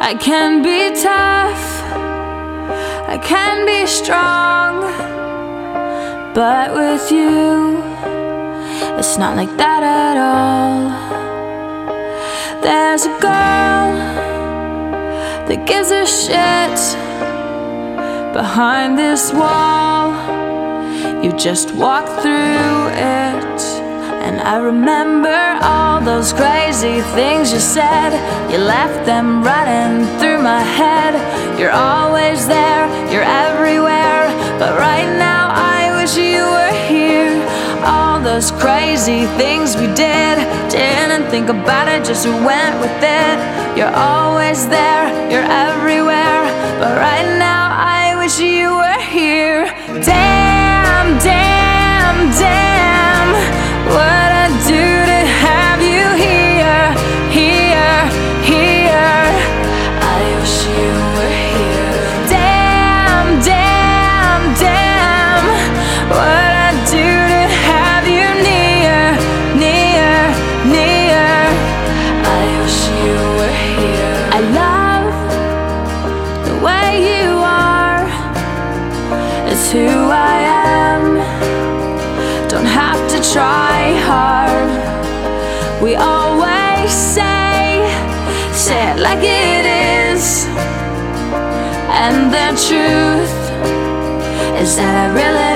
I can be tough, I can be strong, but with you, it's not like that at all. There's a girl that gives a shit behind this wall. You just walk through it, and I remember all those crazy things you said. You left them running through my head. You're always there, you're everywhere, but right now I wish you were here. All those crazy things we didn't think about it, just went with it. You're always there, you're everywhere, but right now I wish you were here. Damn, damn, damn, what I do to have you here, here, here. I wish you were here. Damn, damn, damn, what I do to have you near, near, near. I wish you were here. I love the way you are. It's who I am. Don't have to try hard. We always say it like it is, and the truth is that I really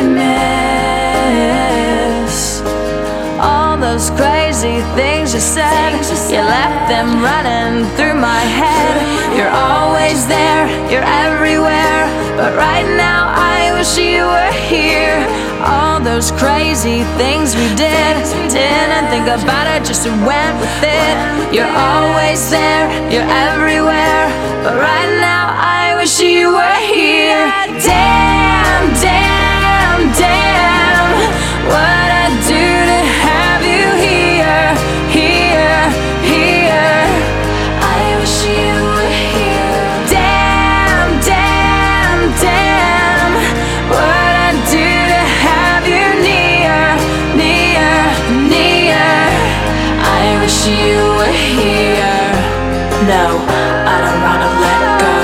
miss all those crazy things you said. You left them running through my head. You're always there, you're everywhere, but right now I wish you were here. All those crazy things we didn't think about it, just went with it. You're always there, you're everywhere, but right now I wish you were here. Damn, damn, damn, what I do to have you here, here, here. I wish you were here. Damn, damn, damn, what I do to have you near, near, near. I wish you were here. No, I don't wanna let go.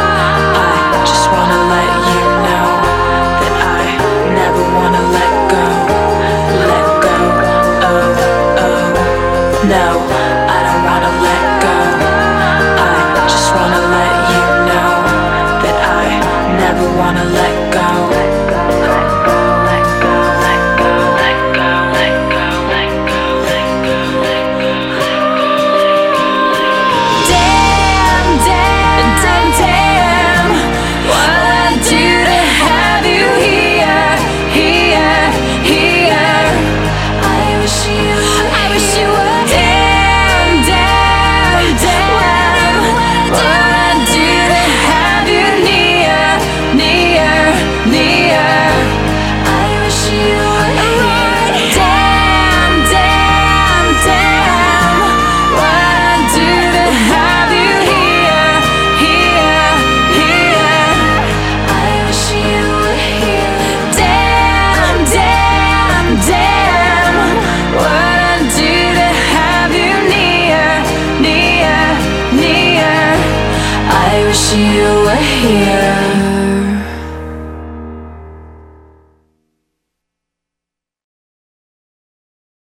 I just wanna let you know that I never wanna let go. Let go, oh, oh. No, I don't wanna let go. I just wanna let you know that I never wanna let go. You